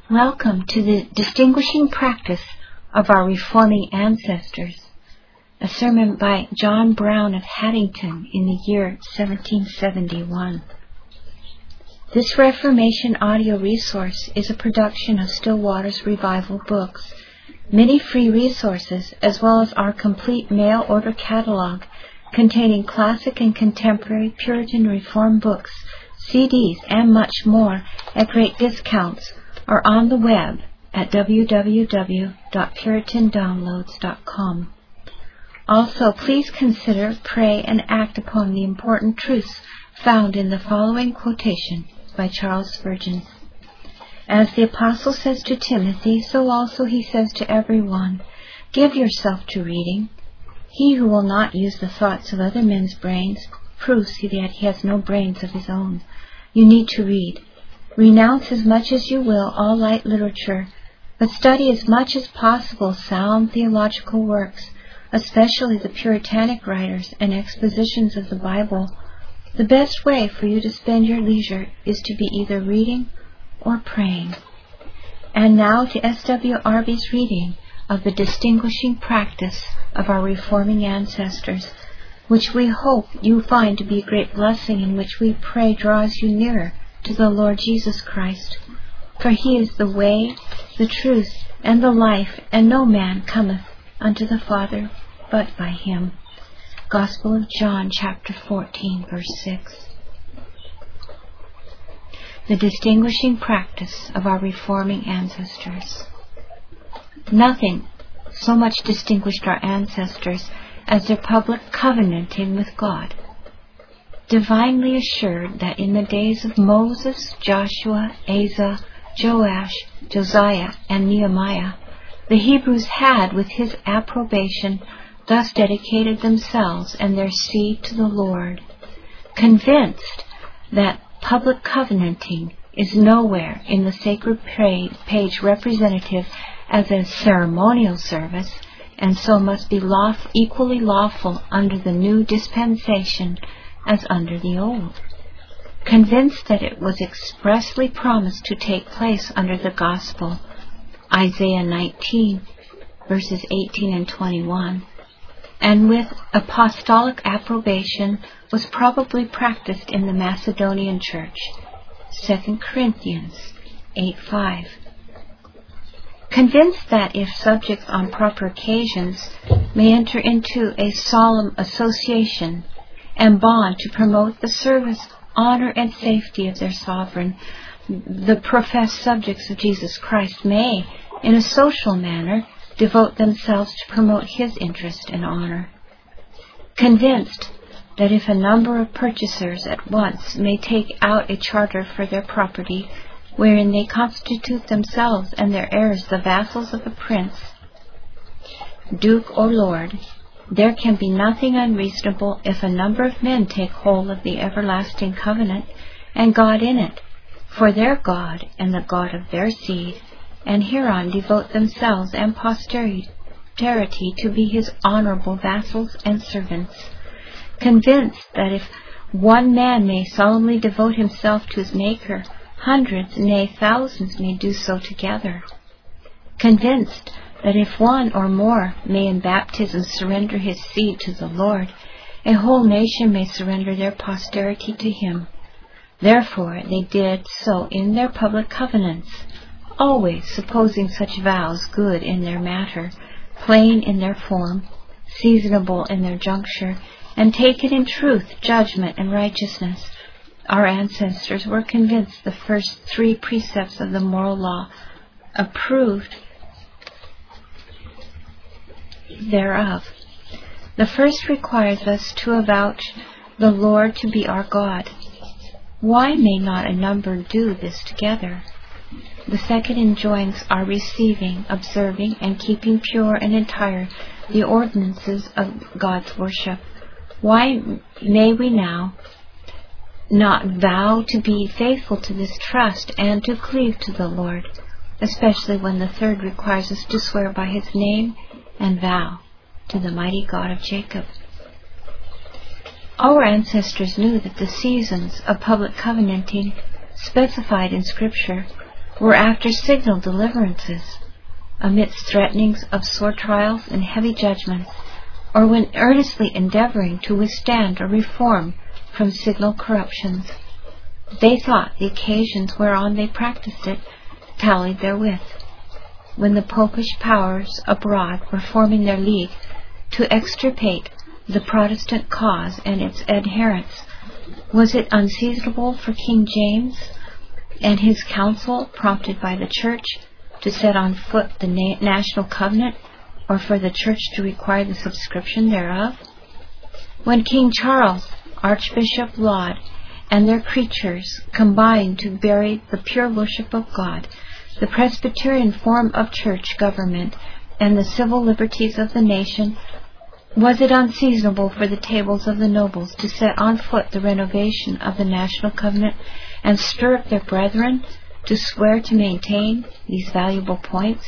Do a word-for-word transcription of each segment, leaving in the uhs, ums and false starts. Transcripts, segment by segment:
Welcome to the distinguishing practice of our reforming ancestors, a sermon by John Brown of Haddington in the year seventeen seventy-one. This Reformation audio resource is a production of Still Waters Revival Books. Many free resources, as well as our complete mail order catalog containing classic and contemporary Puritan Reform books, C Ds, and much more at great discounts, are on the web at w w w dot puritan downloads dot com. Also, please consider, pray, and act upon the important truths found in the following quotation by Charles Spurgeon. As the Apostle says to Timothy, so also he says to everyone, give yourself to reading. He who will not use the thoughts of other men's brains proves that he has no brains of his own. You need to read. Renounce as much as you will all light literature, but study as much as possible sound theological works, especially the Puritanic writers and expositions of the Bible. The best way for you to spend your leisure is to be either reading or praying. And now to S W R B's reading of the distinguishing practice of our reforming ancestors, which we hope you find to be a great blessing, and which we pray draws you nearer to the Lord Jesus Christ. For he is the way, the truth, and the life, and no man cometh unto the Father but by him. Gospel of John, chapter fourteen, verse six. The distinguishing practice of our reforming ancestors. Nothing so much distinguished our ancestors as their public covenanting with God. Divinely assured that in the days of Moses, Joshua, Asa, Joash, Josiah, and Nehemiah, the Hebrews had, with his approbation, thus dedicated themselves and their seed to the Lord. Convinced that public covenanting is nowhere in the sacred page representative as a ceremonial service, and so must be lawful, equally lawful under the new dispensation as under the old. Convinced that it was expressly promised to take place under the gospel, Isaiah nineteen, verses eighteen and twenty-one, and with apostolic approbation was probably practiced in the Macedonian church, Second Corinthians eight five. Convinced that if subjects on proper occasions may enter into a solemn association and bond to promote the service, honor, and safety of their sovereign, the professed subjects of Jesus Christ may, in a social manner, devote themselves to promote his interest and honor. Convinced that if a number of purchasers at once may take out a charter for their property, wherein they constitute themselves and their heirs the vassals of a prince, duke, or lord, there can be nothing unreasonable if a number of men take hold of the everlasting covenant and God in it, for their God and the God of their seed, and hereon devote themselves and posterity to be his honorable vassals and servants. Convinced that if one man may solemnly devote himself to his Maker, hundreds, nay thousands, may do so together. Convinced that if one or more may in baptism surrender his seed to the Lord, a whole nation may surrender their posterity to him. Therefore they did so in their public covenants, always supposing such vows good in their matter, plain in their form, seasonable in their juncture, and taken in truth, judgment, and righteousness. Our ancestors were convinced the first three precepts of the moral law approved thereof. The first requires us to avouch the Lord to be our God. Why may not a number do this together? The second enjoins our receiving, observing, and keeping pure and entire the ordinances of God's worship. Why may we now not vow to be faithful to this trust and to cleave to the Lord, especially when the third requires us to swear by his name and vow to the mighty God of Jacob? Our ancestors knew that the seasons of public covenanting specified in Scripture were after signal deliverances, amidst threatenings of sore trials and heavy judgments, or when earnestly endeavoring to withstand or reform from signal corruptions. They thought the occasions whereon they practiced it tallied therewith. When the popish powers abroad were forming their league to extirpate the Protestant cause and its adherents, was it unseasonable for King James and his council, prompted by the Church, to set on foot the na- national covenant, or for the Church to require the subscription thereof? When King Charles, Archbishop Laud, and their creatures combined to bury the pure worship of God, the Presbyterian form of church government, and the civil liberties of the nation, was it unseasonable for the tables of the nobles to set on foot the renovation of the national covenant and stir up their brethren to swear to maintain these valuable points?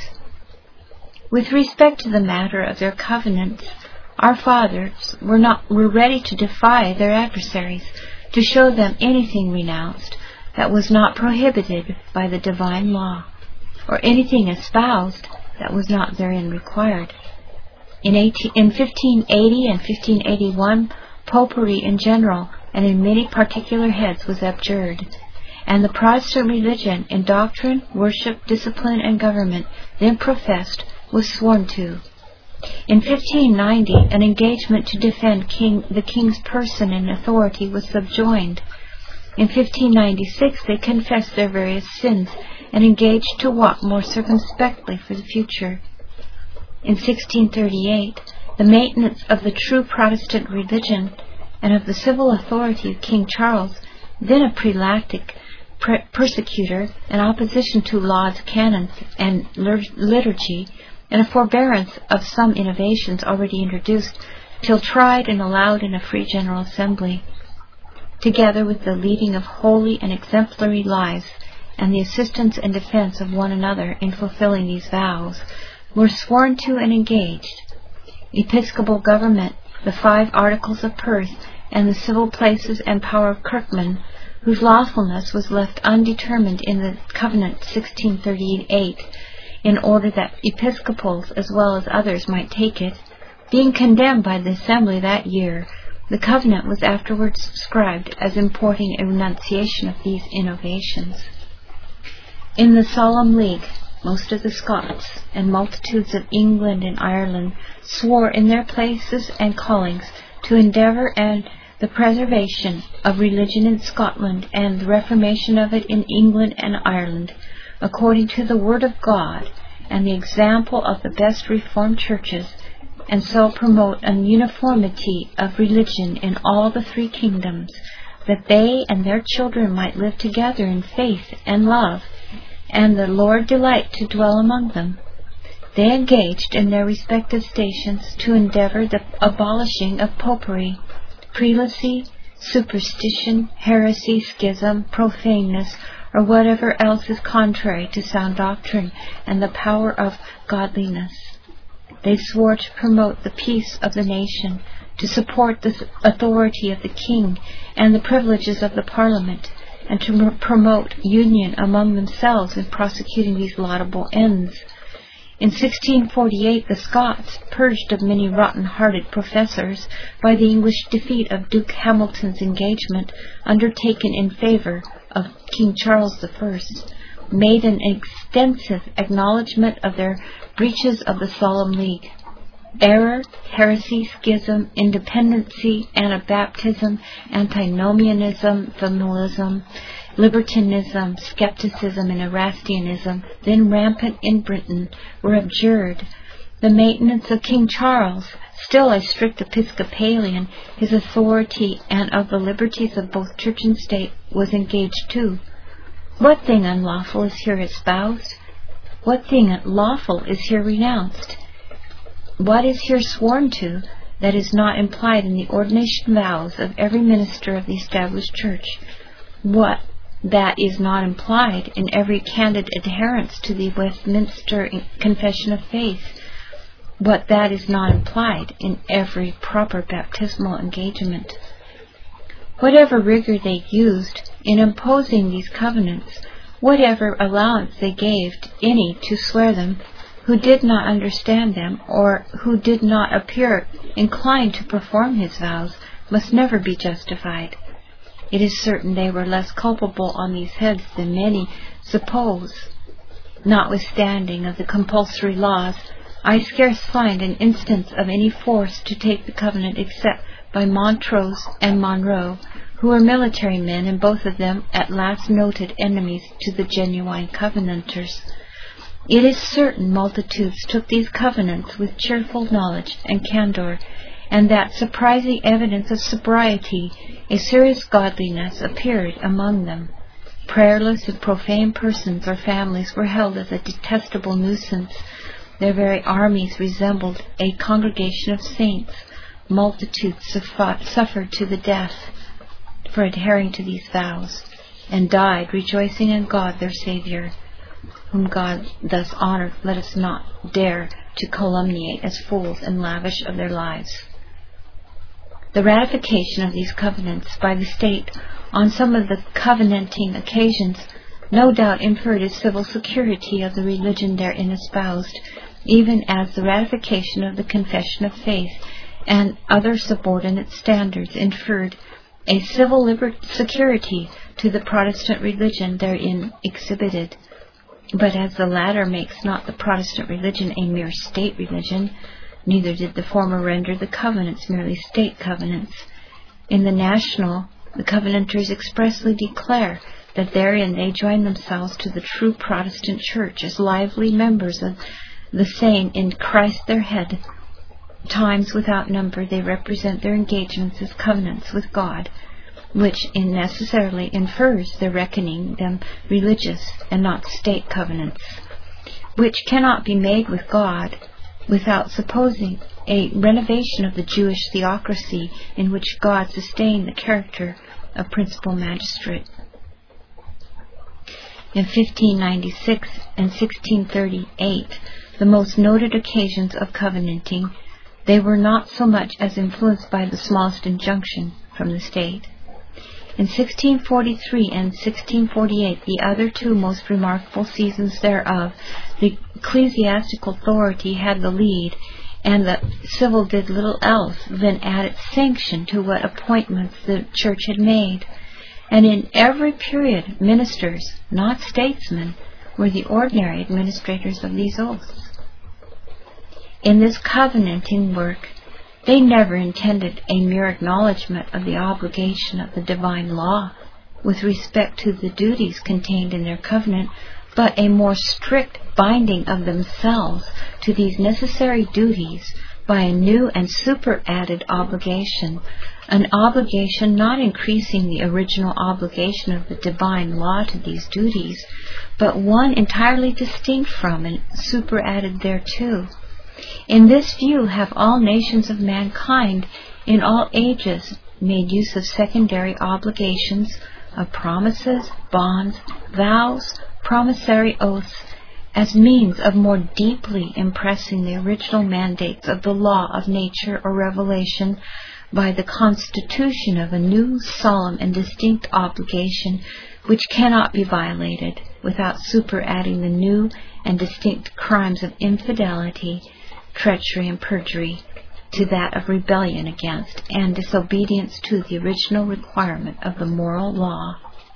With respect to the matter of their covenants, our fathers were not were ready to defy their adversaries, to show them anything renounced that was not prohibited by the divine law, or anything espoused that was not therein required. In, eighteen, in fifteen eighty and fifteen eighty-one, popery in general and in many particular heads was abjured, and the Protestant religion in doctrine, worship, discipline, and government then professed was sworn to. In fifteen ninety, an engagement to defend king, the king's person and authority was subjoined. In fifteen ninety-six, they confessed their various sins and engaged to walk more circumspectly for the future. In sixteen thirty-eight, the maintenance of the true Protestant religion and of the civil authority of King Charles, then a prelactic pre- persecutor, in opposition to Laud's canons and liturgy, and a forbearance of some innovations already introduced, till tried and allowed in a free general assembly, together with the leading of holy and exemplary lives, and the assistance and defense of one another in fulfilling these vows, were sworn to and engaged. Episcopal government, the five articles of Perth, and the civil places and power of Kirkman, whose lawfulness was left undetermined in the Covenant sixteen thirty-eight, in order that episcopals as well as others might take it, being condemned by the Assembly that year, the Covenant was afterwards subscribed as importing a renunciation of these innovations. In the Solemn League, most of the Scots and multitudes of England and Ireland swore in their places and callings to endeavour and the preservation of religion in Scotland and the reformation of it in England and Ireland, according to the Word of God and the example of the best Reformed churches, and so promote an uniformity of religion in all the three kingdoms, that they and their children might live together in faith and love, and the Lord delight to dwell among them. They engaged in their respective stations to endeavour the abolishing of popery, prelacy, superstition, heresy, schism, profaneness, or whatever else is contrary to sound doctrine and the power of godliness. They swore to promote the peace of the nation, to support the authority of the king and the privileges of the parliament, and to promote union among themselves in prosecuting these laudable ends. In sixteen forty-eight, the Scots, purged of many rotten-hearted professors by the English defeat of Duke Hamilton's engagement undertaken in favour of King Charles the First, made an extensive acknowledgment of their breaches of the Solemn League. Error, heresy, schism, independency, Anabaptism, antinomianism, familism, libertinism, skepticism, and Erastianism, then rampant in Britain, were abjured. The maintenance of King Charles, still a strict Episcopalian, his authority and of the liberties of both church and state, was engaged too. What thing unlawful is here espoused? What thing lawful is here renounced? What is here sworn to that is not implied in the ordination vows of every minister of the established church? What that is not implied in every candid adherence to the Westminster Confession of Faith? What that is not implied in every proper baptismal engagement? Whatever rigour they used in imposing these covenants, whatever allowance they gave any to swear them, who did not understand them, or who did not appear inclined to perform his vows, must never be justified. It is certain they were less culpable on these heads than many suppose. Notwithstanding of the compulsory laws, I scarce find an instance of any force to take the covenant except by Montrose and Monroe, who were military men, and both of them at last noted enemies to the genuine covenanters. It is certain multitudes took these covenants with cheerful knowledge and candor, and that surprising evidence of sobriety, a serious godliness, appeared among them. Prayerless and profane persons or families were held as a detestable nuisance. Their very armies resembled a congregation of saints. Multitudes suffered to the death for adhering to these vows, and died rejoicing in God their Saviour, whom God thus honoured. Let us not dare to calumniate as fools and lavish of their lives. The ratification of these covenants by the state on some of the covenanting occasions no doubt inferred a civil security of the religion therein espoused, even as the ratification of the confession of faith and other subordinate standards inferred a civil liber- security to the Protestant religion therein exhibited. But as the latter makes not the Protestant religion a mere state religion, neither did the former render the covenants merely state covenants. In the national, the covenanters expressly declare that therein they join themselves to the true Protestant Church as lively members of the same in Christ their head. Times without number they represent their engagements as covenants with God, which in necessarily infers their reckoning them religious and not state covenants, which cannot be made with God without supposing a renovation of the Jewish theocracy in which God sustained the character of principal magistrate. In fifteen ninety-six and sixteen thirty-eight, the most noted occasions of covenanting, they were not so much as influenced by the smallest injunction from the state. In sixteen forty-three and sixteen forty-eight, the other two most remarkable seasons thereof, the ecclesiastical authority had the lead, and the civil did little else than add its sanction to what appointments the Church had made. And in every period, ministers, not statesmen, were the ordinary administrators of these oaths. In this covenanting work, they never intended a mere acknowledgment of the obligation of the divine law with respect to the duties contained in their covenant, but a more strict binding of themselves to these necessary duties by a new and superadded obligation, an obligation not increasing the original obligation of the divine law to these duties, but one entirely distinct from and superadded thereto. In this view have all nations of mankind in all ages made use of secondary obligations, of promises, bonds, vows, promissory oaths, as means of more deeply impressing the original mandates of the law of nature or revelation by the constitution of a new, solemn, and distinct obligation which cannot be violated without superadding the new and distinct crimes of infidelity, treachery, and perjury to that of rebellion against and disobedience to the original requirement of the moral law.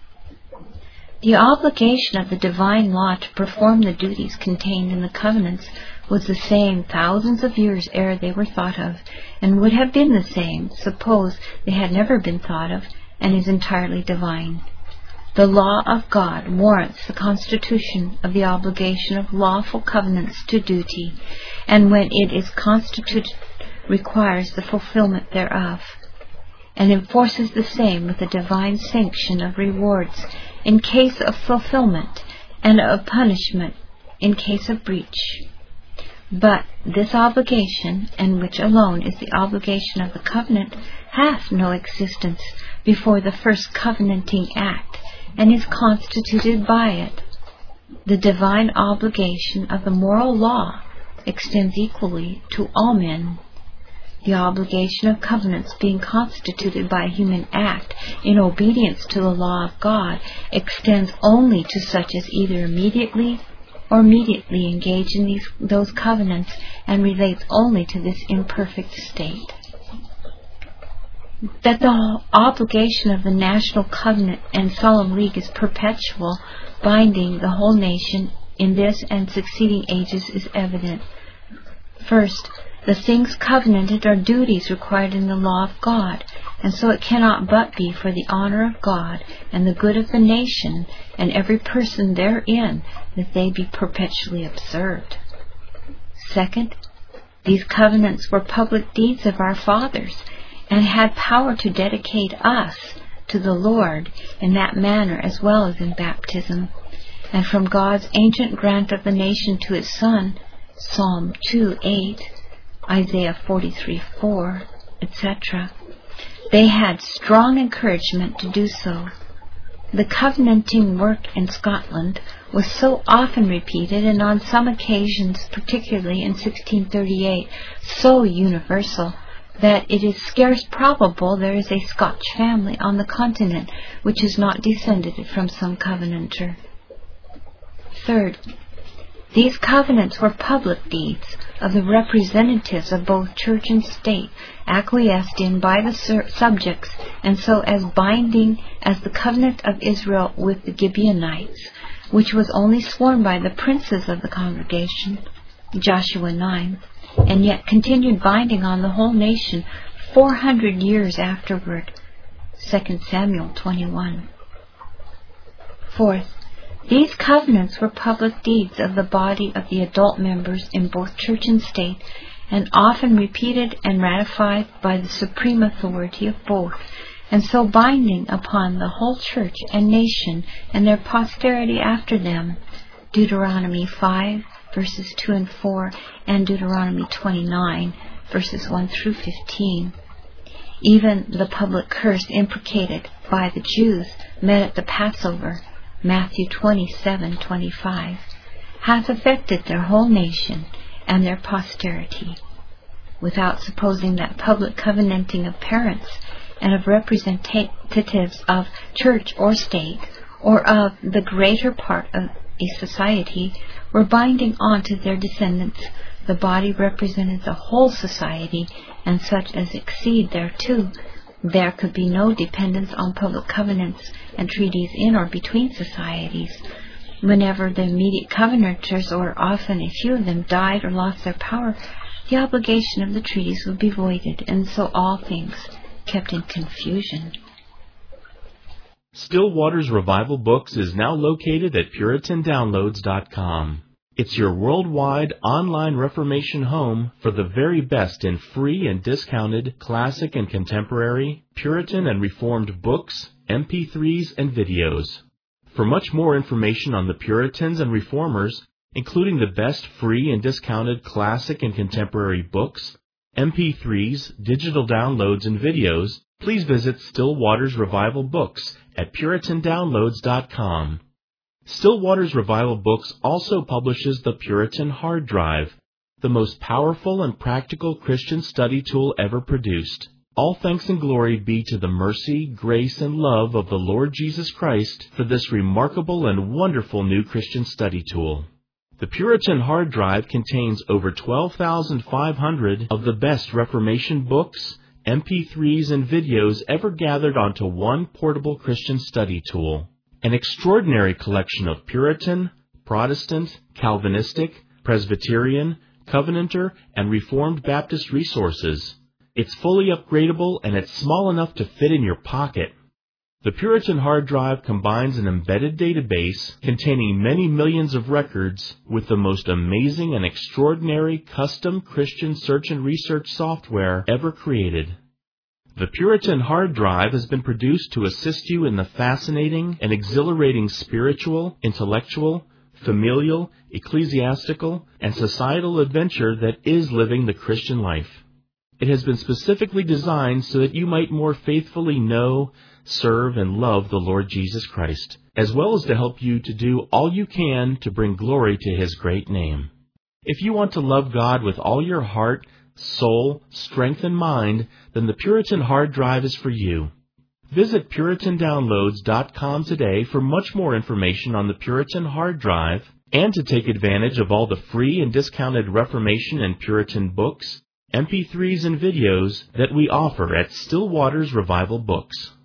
The obligation of the divine law to perform the duties contained in the covenants was the same thousands of years ere they were thought of, and would have been the same, suppose they had never been thought of, and is entirely divine. The law of God warrants the constitution of the obligation of lawful covenants to duty, and when it is constituted, requires the fulfillment thereof, and enforces the same with the divine sanction of rewards in case of fulfillment, and of punishment in case of breach. But this obligation, and which alone is the obligation of the covenant, hath no existence before the first covenanting act, and is constituted by it. The divine obligation of the moral law extends equally to all men. The obligation of covenants being constituted by a human act in obedience to the law of God extends only to such as either immediately or immediately engage in these, those covenants, and relates only to this imperfect state. That the obligation of the national covenant and solemn league is perpetual, binding the whole nation in this and succeeding ages is evident. First, the things covenanted are duties required in the law of God, and so it cannot but be for the honor of God and the good of the nation and every person therein that they be perpetually observed. Second, these covenants were public deeds of our fathers, and had power to dedicate us to the Lord in that manner as well as in baptism. And from God's ancient grant of the nation to His Son, Psalm two eight, Isaiah forty-three four, et cetera, they had strong encouragement to do so. The covenanting work in Scotland was so often repeated, and on some occasions, particularly in sixteen thirty-eight, so universal, that it is scarce probable there is a Scotch family on the continent which is not descended from some covenanter. Third, these covenants were public deeds of the representatives of both church and state, acquiesced in by the sur- subjects, and so as binding as the covenant of Israel with the Gibeonites, which was only sworn by the princes of the congregation, Joshua nine, and yet continued binding on the whole nation four hundred years afterward, Second Samuel twenty-one. Fourth, these covenants were public deeds of the body of the adult members in both church and state, and often repeated and ratified by the supreme authority of both, and so binding upon the whole church and nation and their posterity after them, Deuteronomy five, verses two and four, and Deuteronomy twenty-nine, verses one through fifteen. Even the public curse imprecated by the Jews met at the Passover, Matthew twenty-seven twenty-five, hath affected their whole nation and their posterity, without supposing that public covenanting of parents and of representatives of church or state, or of the greater part of a society, were binding on to their descendants. The body represented the whole society, and such as exceed thereto, there could be no dependence on public covenants and treaties in or between societies. Whenever the immediate covenanters, or often a few of them, died or lost their power, the obligation of the treaties would be voided, and so all things kept in confusion. Still Waters Revival Books is now located at Puritan Downloads dot com. It's your worldwide online Reformation home for the very best in free and discounted classic and contemporary, Puritan and Reformed books, M P threes, and videos. For much more information on the Puritans and Reformers, including the best free and discounted classic and contemporary books, M P threes, digital downloads, and videos, please visit Still Waters Revival Books at Puritan Downloads dot com. Still Waters Revival Books also publishes the Puritan Hard Drive, the most powerful and practical Christian study tool ever produced. All thanks and glory be to the mercy, grace, and love of the Lord Jesus Christ for this remarkable and wonderful new Christian study tool. The Puritan Hard Drive contains over twelve thousand five hundred of the best Reformation books, M P threes, and videos ever gathered onto one portable Christian study tool. An extraordinary collection of Puritan, Protestant, Calvinistic, Presbyterian, Covenanter, and Reformed Baptist resources. It's fully upgradable, and it's small enough to fit in your pocket. The Puritan Hard Drive combines an embedded database containing many millions of records with the most amazing and extraordinary custom Christian search and research software ever created. The Puritan Hard Drive has been produced to assist you in the fascinating and exhilarating spiritual, intellectual, familial, ecclesiastical, and societal adventure that is living the Christian life. It has been specifically designed so that you might more faithfully know, serve, and love the Lord Jesus Christ, as well as to help you to do all you can to bring glory to His great name. If you want to love God with all your heart, soul, strength, and mind, then the Puritan hard drive is for you. Visit Puritan Downloads dot com today for much more information on the Puritan hard drive and to take advantage of all the free and discounted Reformation and Puritan books, M P threes, and videos that we offer at Still Waters Revival Books.